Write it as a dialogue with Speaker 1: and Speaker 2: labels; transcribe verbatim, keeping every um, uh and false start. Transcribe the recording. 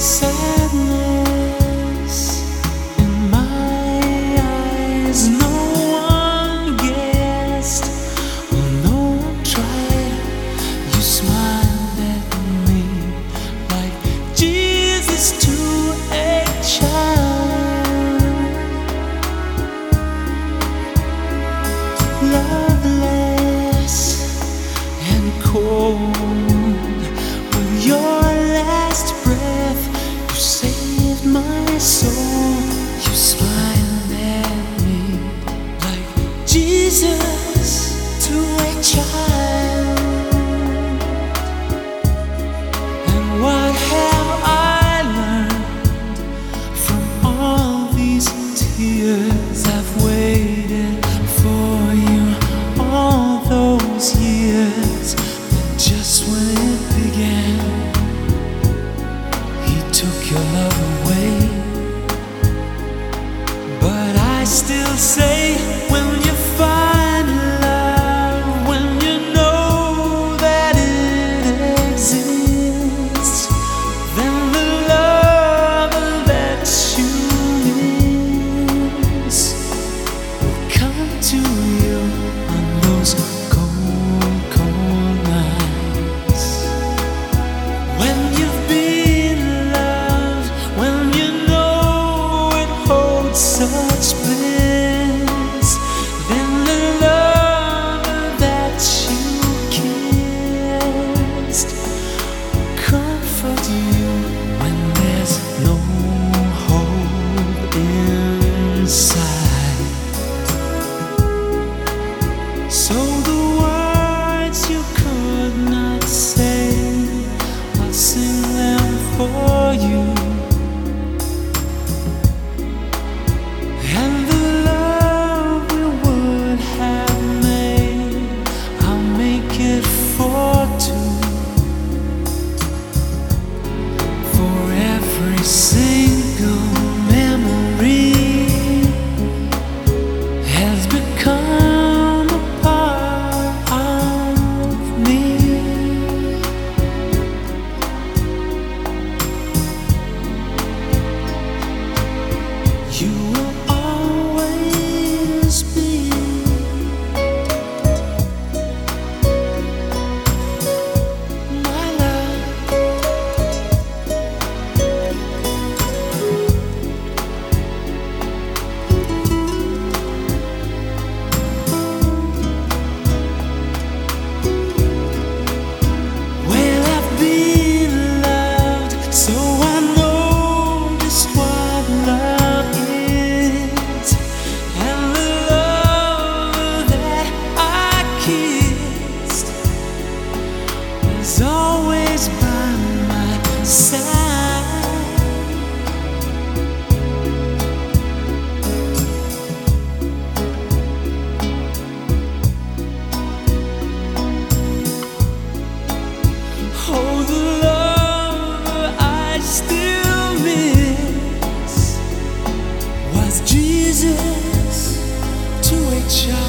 Speaker 1: Sadness in my eyes, no one guessed, well, no one tried. You smiled at me like Jesus to a child. Loveless and cold, with your last breath, you saved my soul. You smiled at me like Jesus to a child. And what have I learned from all these tears? I've waited for you all those years, but just when it began, He took your love away. But I still say, when you find love, when you know that it exists, then the love that you miss will come to you on those cold, cold nights. When you've been loved, when you know it holds such bliss, then the love that you kissed will comfort you when there's no hope inside. So the words you could not say, I'll sing them for you. And the love we would have made, I'll make it for two. For every single memory has become a part of me. You will always be my love. Well, I've been loved, so I know just what love is. And the love that I kissed was always by my side. Oh, the love I still miss was Jesus to a child.